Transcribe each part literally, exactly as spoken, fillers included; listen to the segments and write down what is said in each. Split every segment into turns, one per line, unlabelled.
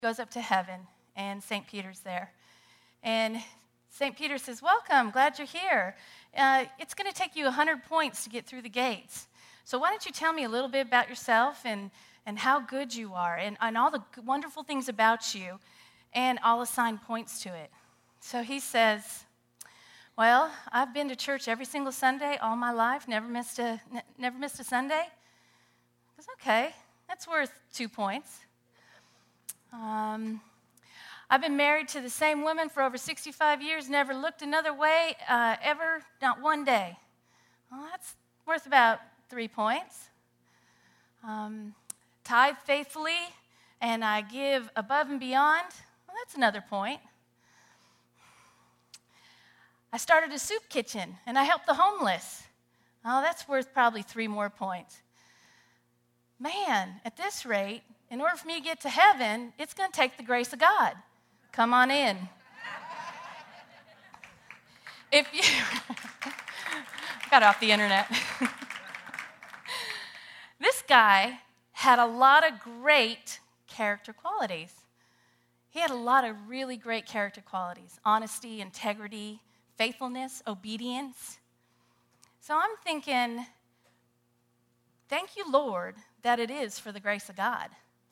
goes up to heaven, and Saint Peter's there. And Saint Peter says, welcome, glad you're here. Uh, it's going to take you one hundred points to get through the gates. So why don't you tell me a little bit about yourself and, and how good you are and, and all the wonderful things about you, and I'll assign points to it. So he says, well, I've been to church every single Sunday all my life, never missed a, n- never missed a Sunday. He goes, okay, that's worth two points. Um, I've been married to the same woman for over sixty-five years, never looked another way, uh, ever, not one day. Well, that's worth about three points. Um, tithe faithfully, and I give above and beyond. Well, that's another point. I started a soup kitchen, and I helped the homeless. Oh, that's worth probably three more points. Man, at this rate, in order for me to get to heaven, it's going to take the grace of God. Come on in. If you got off the internet. This guy had a lot of great character qualities. He had a lot of really great character qualities: honesty, integrity, faithfulness, obedience. So I'm thinking, thank you, Lord, that it is for the grace of God.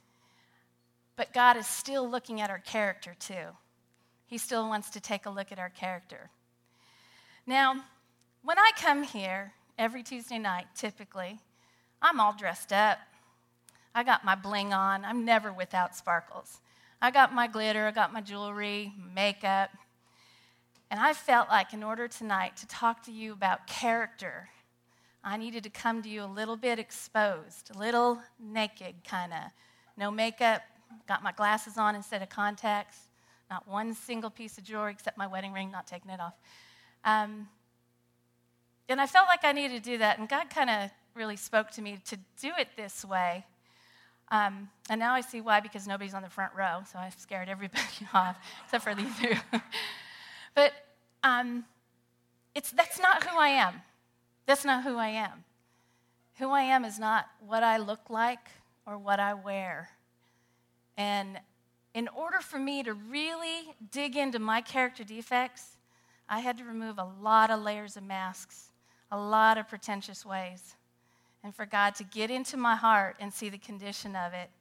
But God is still looking at our character too. He still wants to take a look at our character. Now, when I come here every Tuesday night, typically, I'm all dressed up. I got my bling on. I'm never without sparkles. I got my glitter, I got my jewelry, makeup. And I felt like in order tonight to talk to you about character, I needed to come to you a little bit exposed, a little naked kind of. No makeup, got my glasses on instead of contacts, not one single piece of jewelry except my wedding ring, not taking it off. Um, and I felt like I needed to do that, and God kind of really spoke to me to do it this way. Um, and now I see why, because nobody's on the front row, so I scared everybody off, except for these two. But um, it's that's not who I am. That's not who I am. Who I am is not what I look like or what I wear. And in order for me to really dig into my character defects, I had to remove a lot of layers of masks, a lot of pretentious ways, and for God to get into my heart and see the condition of it.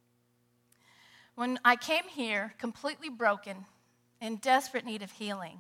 When I came here completely broken, in desperate need of healing,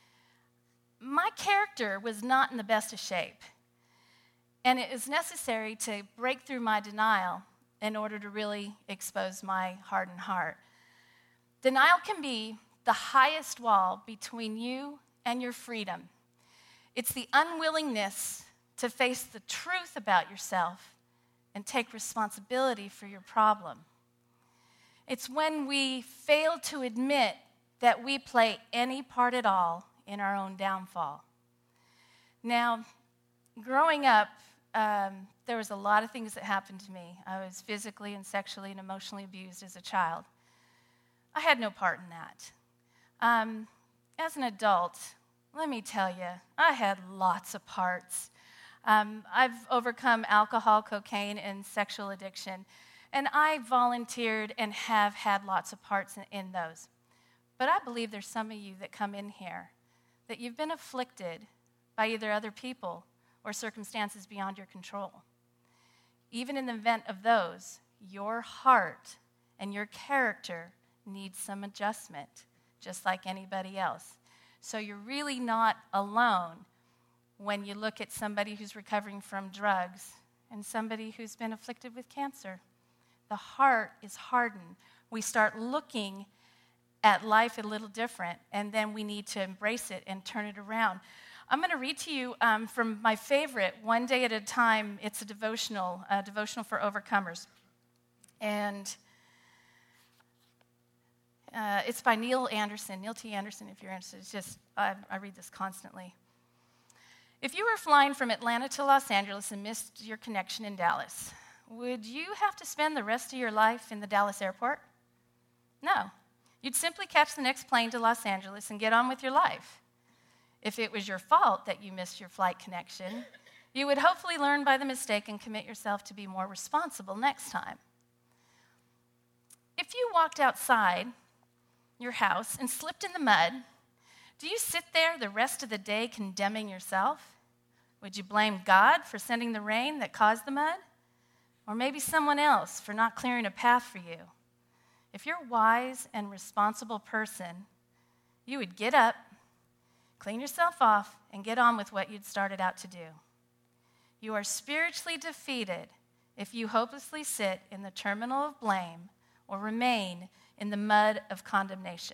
my character was not in the best of shape. And it is necessary to break through my denial in order to really expose my hardened heart. Denial can be the highest wall between you and your freedom. It's the unwillingness to face the truth about yourself and take responsibility for your problem. It's when we fail to admit that we play any part at all in our own downfall. Now, growing up, um, there was a lot of things that happened to me. I was physically and sexually and emotionally abused as a child. I had no part in that. Um, as an adult, let me tell you, I had lots of parts. Um, I've overcome alcohol, cocaine, and sexual addiction, and I volunteered and have had lots of parts in, in those. But I believe there's some of you that come in here that you've been afflicted by either other people or circumstances beyond your control. Even in the event of those, your heart and your character needs some adjustment, just like anybody else. So you're really not alone when you look at somebody who's recovering from drugs and somebody who's been afflicted with cancer. The heart is hardened. We start looking at life a little different, and then we need to embrace it and turn it around. I'm going to read to you um, from my favorite, One Day at a Time. It's a devotional, a devotional for overcomers. And uh, it's by Neil Anderson, Neil T. Anderson, if you're interested. It's just, I, I read this constantly. If you were flying from Atlanta to Los Angeles and missed your connection in Dallas, would you have to spend the rest of your life in the Dallas airport? No. You'd simply catch the next plane to Los Angeles and get on with your life. If it was your fault that you missed your flight connection, you would hopefully learn by the mistake and commit yourself to be more responsible next time. If you walked outside your house and slipped in the mud, do you sit there the rest of the day condemning yourself? Would you blame God for sending the rain that caused the mud? Or maybe someone else for not clearing a path for you? If you're a wise and responsible person, you would get up, clean yourself off, and get on with what you'd started out to do. You are spiritually defeated if you hopelessly sit in the terminal of blame or remain in the mud of condemnation.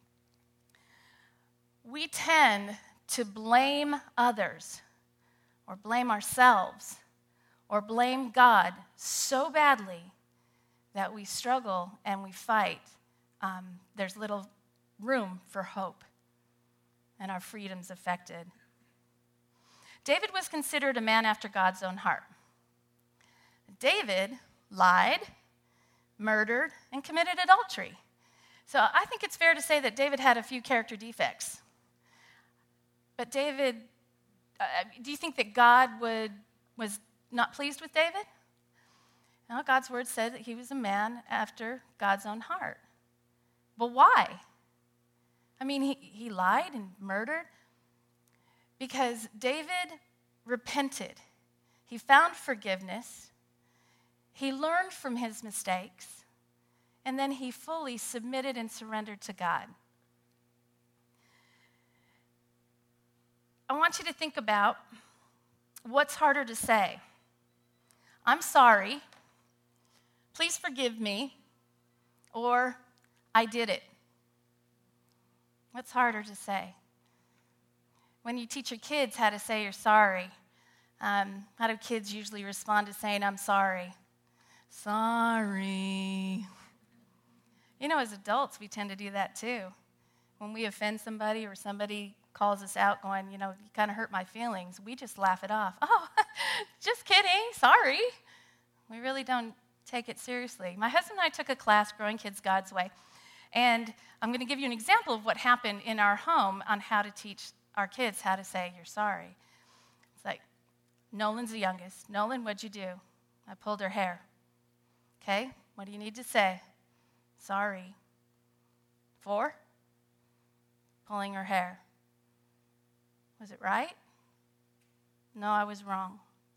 We tend to blame others or blame ourselves or blame God so badly that we struggle and we fight. Um, there's little room for hope, and our freedom's affected. David was considered a man after God's own heart. David lied, murdered, and committed adultery. So I think it's fair to say that David had a few character defects. But David, uh, do you think that God would was not pleased with David? No, God's word said that he was a man after God's own heart. But why? I mean, he, he lied and murdered because David repented. He found forgiveness. He learned from his mistakes. And then he fully submitted and surrendered to God. I want you to think about what's harder to say. I'm sorry. Please forgive me. Or I did it. What's harder to say? When you teach your kids how to say you're sorry, um, how do kids usually respond to saying, I'm sorry? Sorry. You know, as adults, we tend to do that too. When we offend somebody or somebody calls us out going, you know, you kind of hurt my feelings, we just laugh it off. Oh, just kidding, sorry. We really don't take it seriously. My husband and I took a class, Growing Kids God's Way, and I'm going to give you an example of what happened in our home on how to teach our kids how to say you're sorry. It's like, Nolan's the youngest. Nolan, what'd you do? I pulled her hair. Okay, what do you need to say? Sorry. For? Pulling her hair. Was it right? No, I was wrong.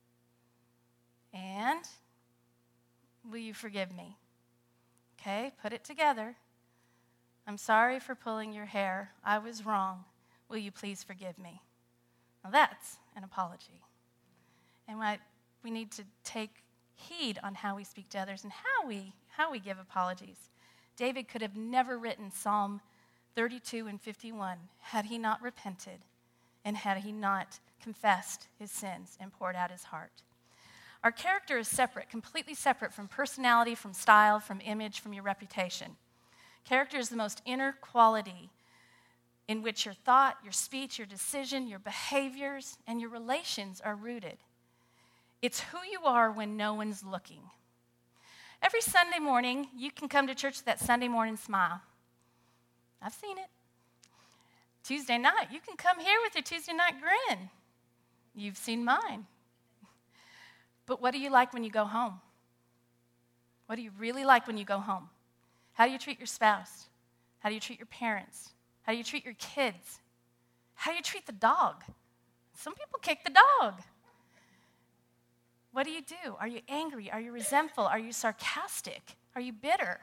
And will you forgive me? Okay, put it together. I'm sorry for pulling your hair. I was wrong. Will you please forgive me? Now that's an apology. And what we need to take heed on how we speak to others and how we how we give apologies. David could have never written Psalm thirty-two and fifty-one had he not repented and had he not confessed his sins and poured out his heart. Our character is separate, completely separate from personality, from style, from image, from your reputation. Character is the most inner quality in which your thought, your speech, your decision, your behaviors, and your relations are rooted. It's who you are when no one's looking. Every Sunday morning, you can come to church with that Sunday morning smile. I've seen it. Tuesday night, you can come here with your Tuesday night grin. You've seen mine. But what do you like when you go home? What do you really like when you go home? How do you treat your spouse? How do you treat your parents? How do you treat your kids? How do you treat the dog? Some people kick the dog. What do you do? Are you angry? Are you resentful? Are you sarcastic? Are you bitter?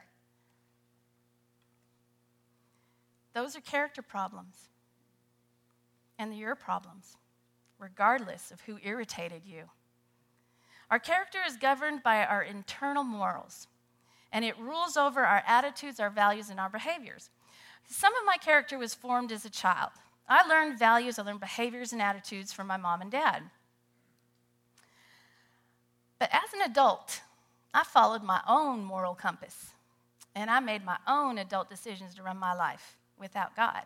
Those are character problems. And they're your problems, regardless of who irritated you. Our character is governed by our internal morals, and it rules over our attitudes, our values, and our behaviors. Some of my character was formed as a child. I learned values, I learned behaviors and attitudes from my mom and dad. But as an adult, I followed my own moral compass, and I made my own adult decisions to run my life without God.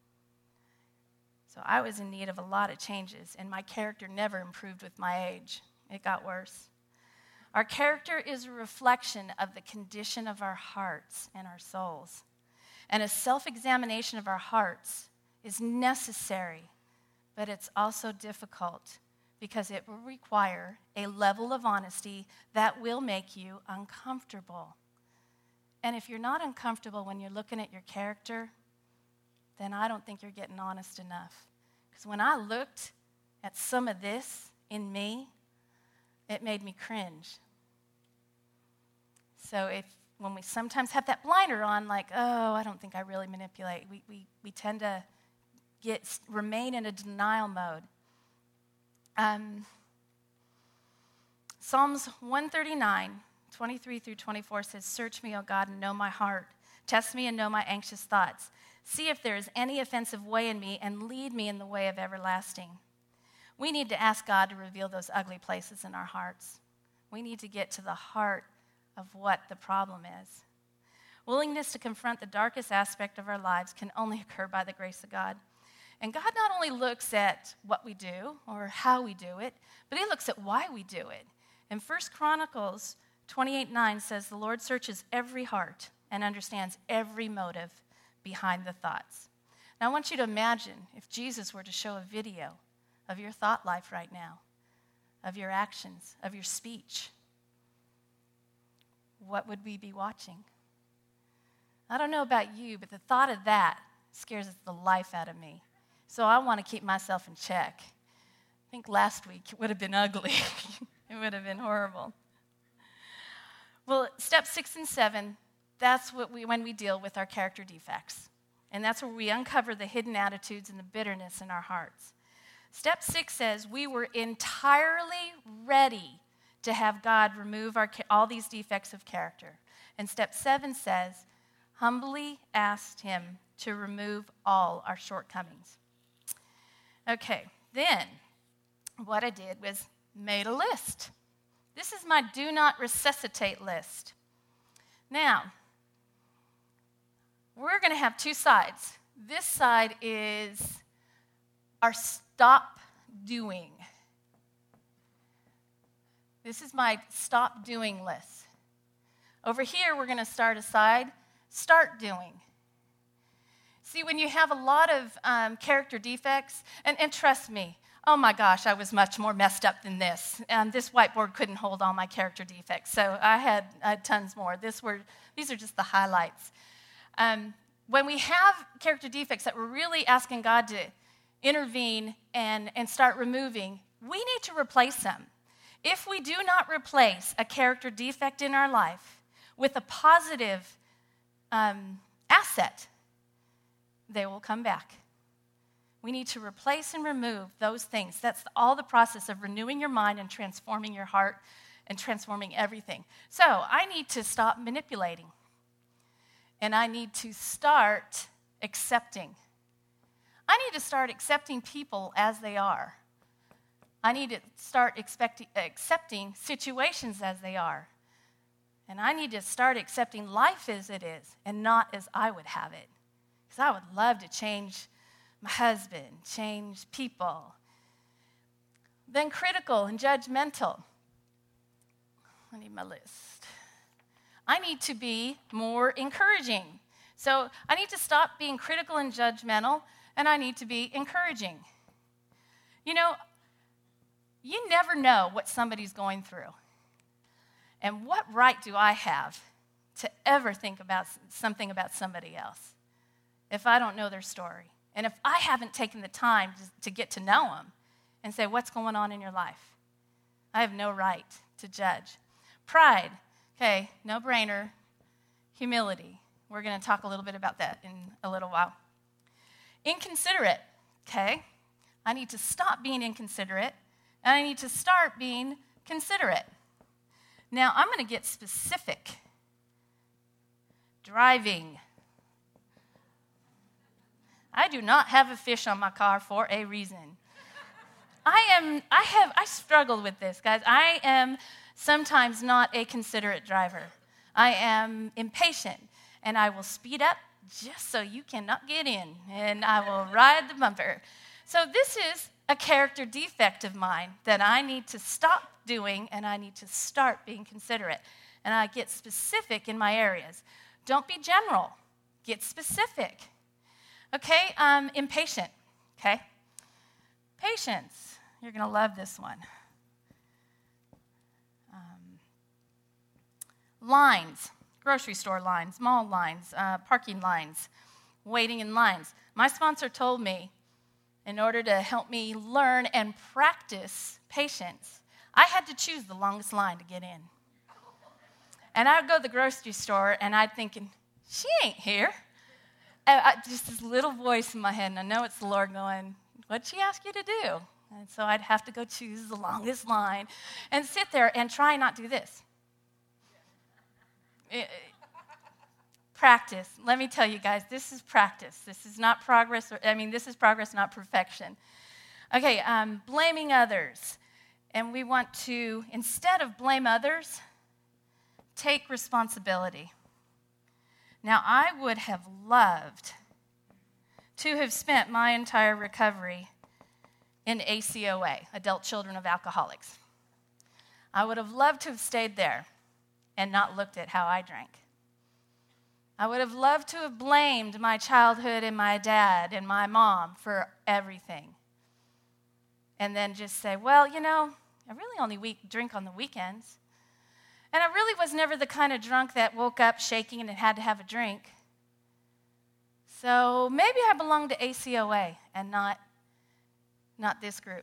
So I was in need of a lot of changes, and my character never improved with my age. It got worse. Our character is a reflection of the condition of our hearts and our souls. And a self-examination of our hearts is necessary, but it's also difficult because it will require a level of honesty that will make you uncomfortable. And if you're not uncomfortable when you're looking at your character, then I don't think you're getting honest enough. Because when I looked at some of this in me, it made me cringe. So if when we sometimes have that blinder on, like, oh, I don't think I really manipulate, we we, we tend to get remain in a denial mode. Um, Psalms one thirty-nine, twenty-three through twenty-four says, "Search me, O God, and know my heart. Test me and know my anxious thoughts. See if there is any offensive way in me, and lead me in the way of everlasting." We need to ask God to reveal those ugly places in our hearts. We need to get to the heart of what the problem is. Willingness to confront the darkest aspect of our lives can only occur by the grace of God. And God not only looks at what we do or how we do it, but he looks at why we do it. In First Chronicles twenty-eight nine says, "The Lord searches every heart and understands every motive behind the thoughts." Now I want you to imagine if Jesus were to show a video of your thought life right now, of your actions, of your speech. What would we be watching? I don't know about you, but the thought of that scares the life out of me. So I want to keep myself in check. I think last week it would have been ugly. It would have been horrible. Well, step six and seven, that's what we when we deal with our character defects. And that's where we uncover the hidden attitudes and the bitterness in our hearts. Step six says we were entirely ready to have God remove our, all these defects of character. And step seven says, humbly asked him to remove all our shortcomings. Okay, then what I did was made a list. This is my do not resuscitate list. Now, we're going to have two sides. This side is our stop doing. This is my stop doing list. Over here, we're going to start a side, start doing. See, when you have a lot of um, character defects, and, and trust me, oh my gosh, I was much more messed up than this. And this whiteboard couldn't hold all my character defects, so I had, I had tons more. This were, these are just the highlights. Um, when we have character defects that we're really asking God to intervene and, and start removing, we need to replace them. If we do not replace a character defect in our life with a positive um, asset, they will come back. We need to replace and remove those things. That's all the process of renewing your mind and transforming your heart and transforming everything. So I need to stop manipulating. And I need to start accepting. I need to start accepting people as they are. I need to start expecting, accepting situations as they are. And I need to start accepting life as it is and not as I would have it. Because I would love to change my husband, change people. Then critical and judgmental. I need my list. I need to be more encouraging. So I need to stop being critical and judgmental, and I need to be encouraging. You know, you never know what somebody's going through. And what right do I have to ever think about something about somebody else if I don't know their story? And if I haven't taken the time to, to get to know them and say, what's going on in your life? I have no right to judge. Pride, okay, no brainer. Humility, we're going to talk a little bit about that in a little while. Inconsiderate, okay, I need to stop being inconsiderate and I need to start being considerate. Now, I'm going to get specific. Driving. I do not have a fish on my car for a reason. I am, I have, I struggled with this, guys. I am sometimes not a considerate driver. I am impatient, and I will speed up just so you cannot get in, and I will ride the bumper. So this is a character defect of mine that I need to stop doing, and I need to start being considerate. And I get specific in my areas. Don't be general. Get specific. Okay, um, impatient, okay? Patience. You're going to love this one. Um, lines. grocery store lines, mall lines, uh, parking lines, waiting in lines. My sponsor told me, in order to help me learn and practice patience, I had to choose the longest line to get in. And I would go to the grocery store, and I'd thinking, she ain't here. And I, just this little voice in my head, and I know it's the Lord going, what'd she ask you to do? And so I'd have to go choose the longest line and sit there and try not to do this. It, practice. Let me tell you guys, this is practice. This is not progress. Or, I mean, this is progress, not perfection. Okay, um, blaming others. And we want to, instead of blame others, take responsibility. Now, I would have loved to have spent my entire recovery in A C O A, Adult Children of Alcoholics. I would have loved to have stayed there and not looked at how I drank. I would have loved to have blamed my childhood and my dad and my mom for everything. And then just say, well, you know, I really only week, drink on the weekends. And I really was never the kind of drunk that woke up shaking and had to have a drink. So maybe I belong to A C O A and not, not this group.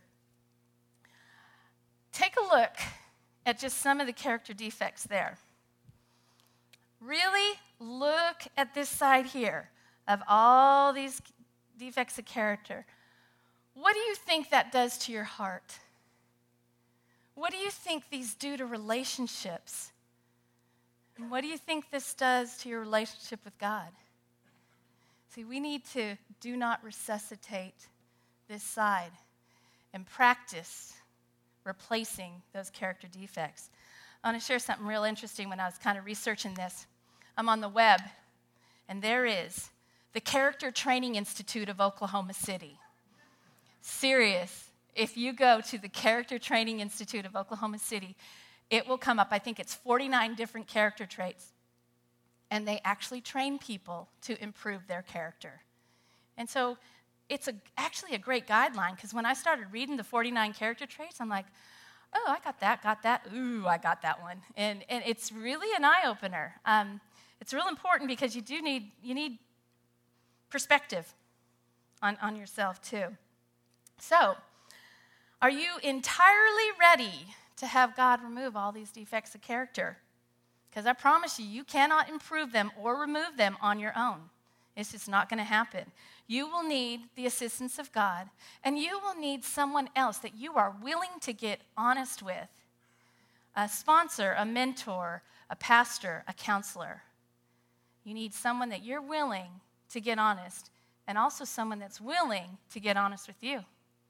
Take a look at just some of the character defects there. Really look at this side here of all these defects of character. What do you think that does to your heart? What do you think these do to relationships? And what do you think this does to your relationship with God? See, we need to do not resuscitate this side and practice replacing those character defects. I want to share something real interesting when I was kind of researching this. I'm on the web, and there is the Character Training Institute of Oklahoma City. Serious. If you go to the Character Training Institute of Oklahoma City, it will come up. I think it's forty-nine different character traits. And they actually train people to improve their character. And so it's a, actually a great guideline, because when I started reading the forty-nine character traits, I'm like, oh, I got that, got that. Ooh, I got that one. And, and it's really an eye-opener. Um, it's real important because you do need, you need perspective on, on yourself too. So, are you entirely ready to have God remove all these defects of character? Because I promise you, you cannot improve them or remove them on your own. It's just not going to happen. You will need the assistance of God, and you will need someone else that you are willing to get honest with. A sponsor, a mentor, a pastor, a counselor. You need someone that you're willing to get honest, and also someone that's willing to get honest with you.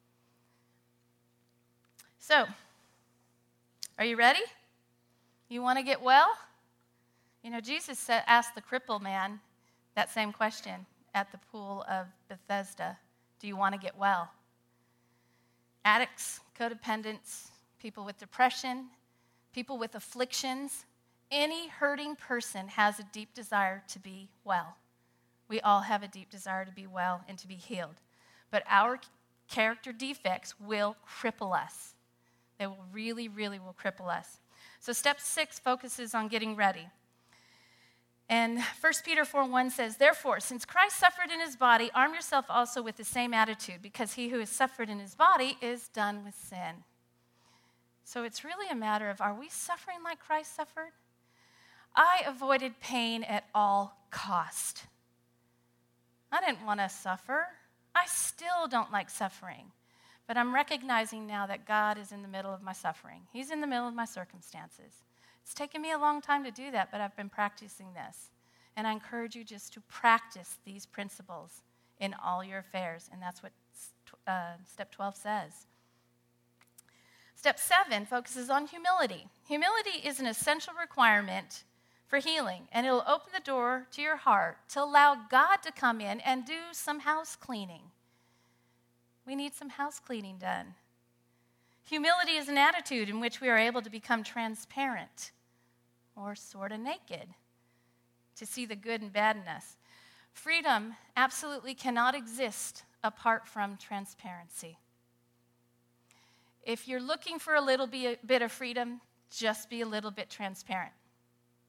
So, are you ready? You want to get well? You know, Jesus said, asked the crippled man that same question at the pool of Bethesda. Do you want to get well? Addicts, codependents, people with depression, people with afflictions, any hurting person has a deep desire to be well. We all have a deep desire to be well and to be healed. But our character defects will cripple us. They will really, really will cripple us. So step six focuses on getting ready. And First Peter four one says, therefore, since Christ suffered in his body, arm yourself also with the same attitude, because he who has suffered in his body is done with sin. So it's really a matter of, are we suffering like Christ suffered? I avoided pain at all cost. I didn't want to suffer. I still don't like suffering. But I'm recognizing now that God is in the middle of my suffering. He's in the middle of my circumstances. It's taken me a long time to do that, but I've been practicing this. And I encourage you just to practice these principles in all your affairs. And that's what uh, step twelve says. Step seven focuses on humility. Humility is an essential requirement for healing, and it'll open the door to your heart to allow God to come in and do some house cleaning. We need some house cleaning done. Humility is an attitude in which we are able to become transparent or sort of naked to see the good and bad in us. Freedom absolutely cannot exist apart from transparency. If you're looking for a little bit of freedom, just be a little bit transparent.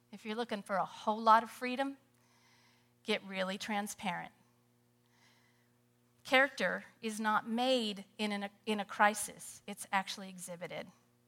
if you're looking for a whole lot of freedom, get really transparent. Character is not made in, an, in a crisis. It's actually exhibited.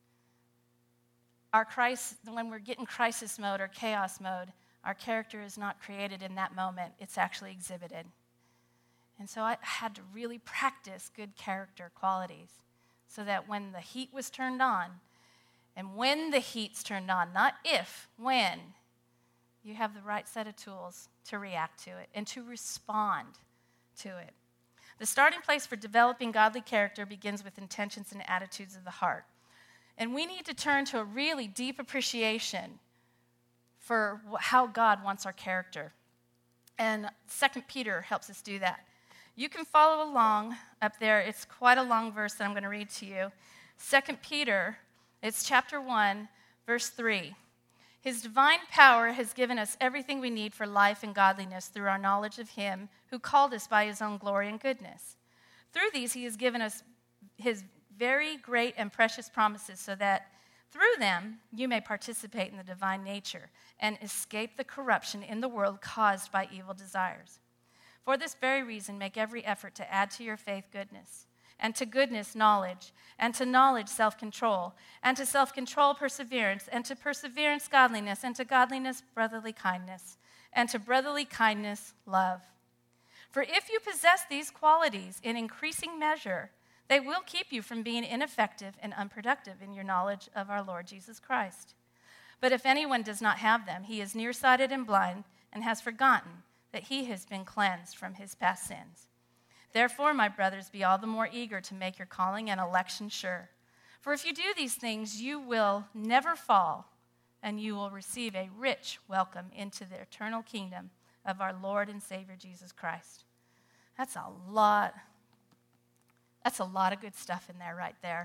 Our crisis, when we're getting crisis mode or chaos mode, our character is not created in that moment. It's actually exhibited. And so I had to really practice good character qualities so that when the heat was turned on, and when the heat's turned on, not if, when, you have the right set of tools to react to it and to respond to it. The starting place for developing godly character begins with intentions and attitudes of the heart. And we need to turn to a really deep appreciation for how God wants our character. And Second Peter helps us do that. You can follow along up there. It's quite a long verse that I'm going to read to you. Second Peter, it's chapter one, verse three. His divine power has given us everything we need for life and godliness through our knowledge of him who called us by his own glory and goodness. Through these, he has given us his very great and precious promises so that through them you may participate in the divine nature and escape the corruption in the world caused by evil desires. For this very reason, make every effort to add to your faith goodness, and to goodness knowledge, and to knowledge self-control, and to self-control perseverance, and to perseverance godliness, and to godliness brotherly kindness, and to brotherly kindness love. For if you possess these qualities in increasing measure, they will keep you from being ineffective and unproductive in your knowledge of our Lord Jesus Christ. But if anyone does not have them, he is nearsighted and blind, and has forgotten that he has been cleansed from his past sins. Therefore, my brothers, be all the more eager to make your calling and election sure. For if you do these things, you will never fall, and you will receive a rich welcome into the eternal kingdom of our Lord and Savior Jesus Christ. That's a lot. That's a lot of good stuff in there right there.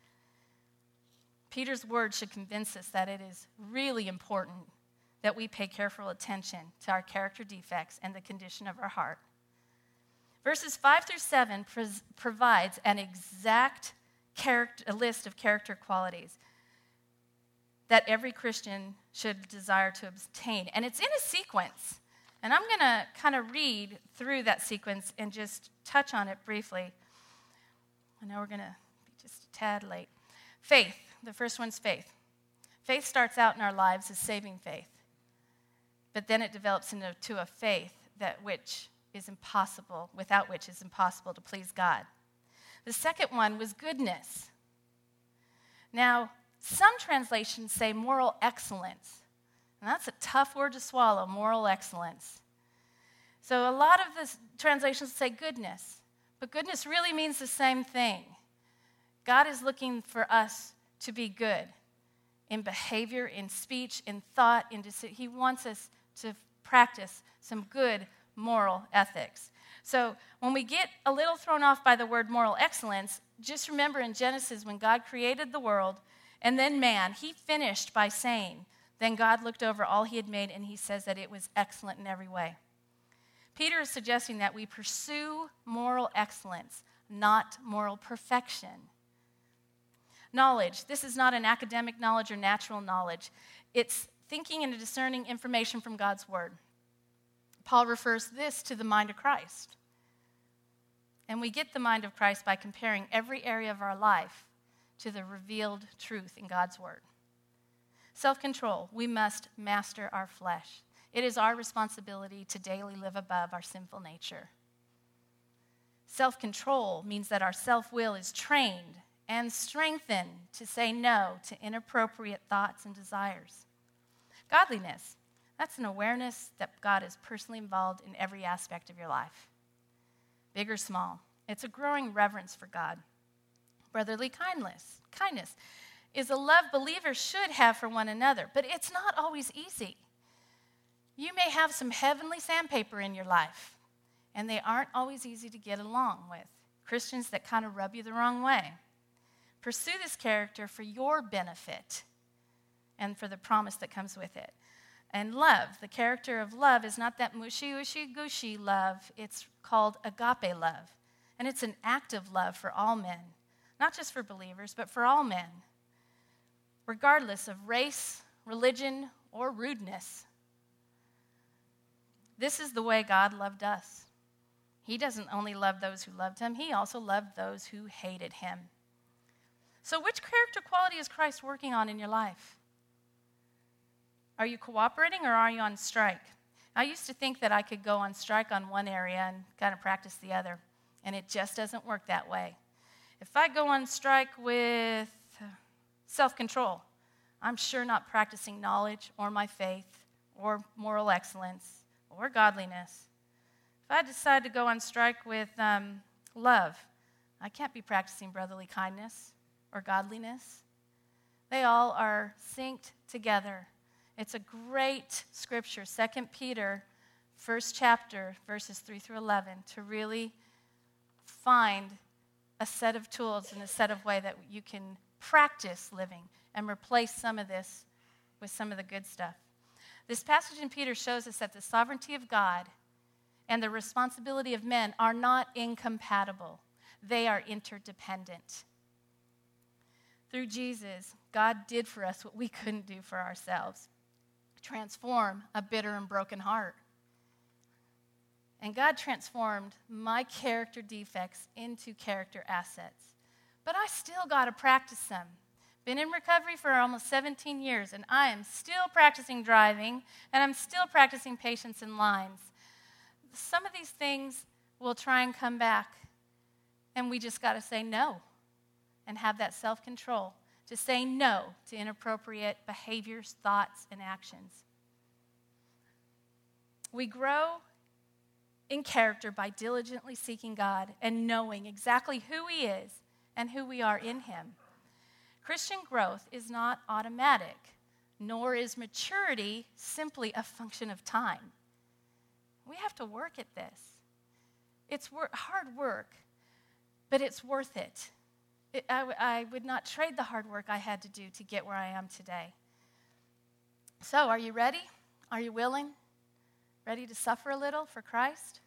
Peter's words should convince us that it is really important that we pay careful attention to our character defects and the condition of our heart. Verses five through seven pres- provides an exact character, a list of character qualities that every Christian should desire to obtain. And it's in a sequence. And I'm going to kind of read through that sequence and just touch on it briefly. I know we're going to be just a tad late. Faith. The first one's faith. Faith starts out in our lives as saving faith. But then it develops into a faith that which is impossible, without which is impossible to please God. The second one was goodness. Now, some translations say moral excellence. And that's a tough word to swallow, moral excellence. So a lot of the translations say goodness. But goodness really means the same thing. God is looking for us to be good in behavior, in speech, in thought, in decision. He wants us to practice some good moral ethics. So when we get a little thrown off by the word moral excellence, just remember in Genesis when God created the world and then man, he finished by saying, then God looked over all he had made and he says that it was excellent in every way. Peter is suggesting that we pursue moral excellence, not moral perfection. Knowledge. This is not an academic knowledge or natural knowledge. It's thinking and discerning information from God's word. Paul refers this to the mind of Christ. And we get the mind of Christ by comparing every area of our life to the revealed truth in God's word. Self-control. We must master our flesh. It is our responsibility to daily live above our sinful nature. Self-control means that our self-will is trained and strengthened to say no to inappropriate thoughts and desires. Godliness. That's an awareness that God is personally involved in every aspect of your life. Big or small. It's a growing reverence for God. Brotherly kindness. Kindness is a love believers should have for one another, but it's not always easy. You may have some heavenly sandpaper in your life, and they aren't always easy to get along with. Christians that kind of rub you the wrong way. Pursue this character for your benefit and for the promise that comes with it. And love, the character of love is not that mushy, ushy, gushy love. It's called agape love. And it's an active love for all men, not just for believers, but for all men, regardless of race, religion, or rudeness. This is the way God loved us. He doesn't only love those who loved him, he also loved those who hated him. So which character quality is Christ working on in your life? Are you cooperating or are you on strike? I used to think that I could go on strike on one area and kind of practice the other, and it just doesn't work that way. If I go on strike with self-control, I'm sure not practicing knowledge or my faith or moral excellence or godliness. If I decide to go on strike with um, love, I can't be practicing brotherly kindness or godliness. They all are synced together. It's a great scripture, Second Peter, first chapter, verses three through eleven, to really find a set of tools and a set of way that you can practice living and replace some of this with some of the good stuff. This passage in Peter shows us that the sovereignty of God and the responsibility of men are not incompatible. They are interdependent. Through Jesus, God did for us what we couldn't do for ourselves. Transform a bitter and broken heart. And God transformed my character defects into character assets. But I still got to practice them. Been in recovery for almost seventeen years, and I am still practicing driving, and I'm still practicing patience in lines. Some of these things will try and come back, and we just got to say no and have that self-control to say no to inappropriate behaviors, thoughts, and actions. We grow in character by diligently seeking God and knowing exactly who he is and who we are in him. Christian growth is not automatic, nor is maturity simply a function of time. We have to work at this. It's wor- hard work, but it's worth it. it I, w- I would not trade the hard work I had to do to get where I am today. So, are you ready? Are you willing? Ready to suffer a little for Christ?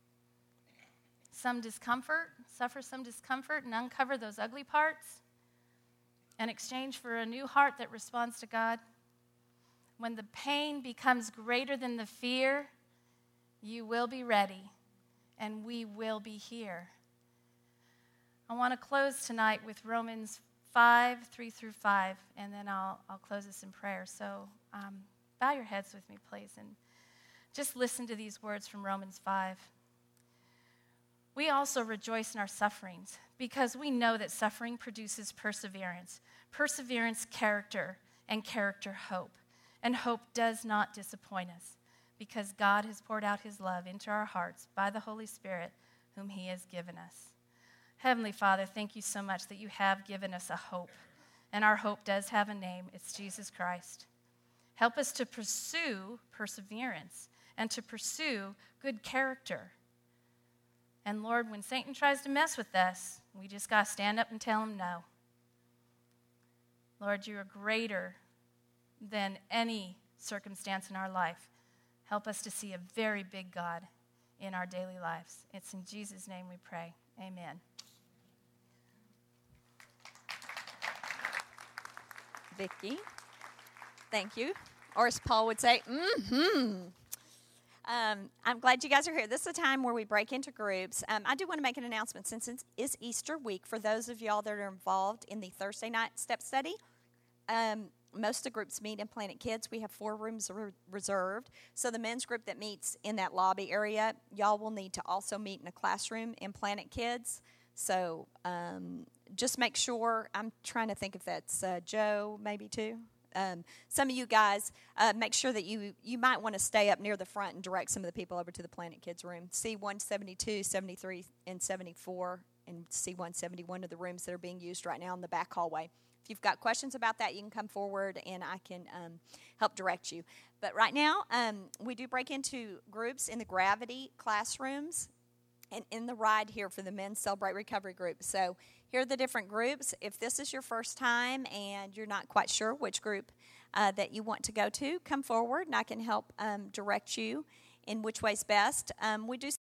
Some discomfort, suffer some discomfort and uncover those ugly parts in exchange for a new heart that responds to God? When the pain becomes greater than the fear, you will be ready, and we will be here. I want to close tonight with Romans five, three through five, and then I'll, I'll close this in prayer. So um, bow your heads with me, please, and just listen to these words from Romans five. We also rejoice in our sufferings because we know that suffering produces perseverance. Perseverance, character, and character, hope. And hope does not disappoint us because God has poured out his love into our hearts by the Holy Spirit whom he has given us. Heavenly Father, thank you so much that you have given us a hope. And our hope does have a name. It's Jesus Christ. Help us to pursue perseverance and to pursue good character. And Lord, when Satan tries to mess with us, we just got to stand up and tell him no. Lord, you are greater than any circumstance in our life. Help us to see a very big God in our daily lives. It's in Jesus' name we pray. Amen.
Vicki, thank you. Or as Paul would say, mm-hmm. Um, I'm glad you guys are here. This is a time where we break into groups. Um, I do want to make an announcement since it is Easter week. For those of y'all that are involved in the Thursday night step study, um, most of the groups meet in Planet Kids. We have four rooms re- reserved. So the men's group that meets in that lobby area, y'all will need to also meet in a classroom in Planet Kids. So um, just make sure, I'm trying to think if that's uh, Joe maybe too. Um, some of you guys, uh, make sure that you you might want to stay up near the front and direct some of the people over to the Planet Kids room. C one seventy-two, seventy-three, and seventy-four, and C one seventy-one are the rooms that are being used right now in the back hallway. If you've got questions about that, you can come forward and I can um, help direct you. But right now, um, we do break into groups in the Gravity classrooms and in the ride here for the Men's Celebrate Recovery group. So here are the different groups. If this is your first time and you're not quite sure which group uh, that you want to go to, come forward and I can help um, direct you in which way's best. Um, we do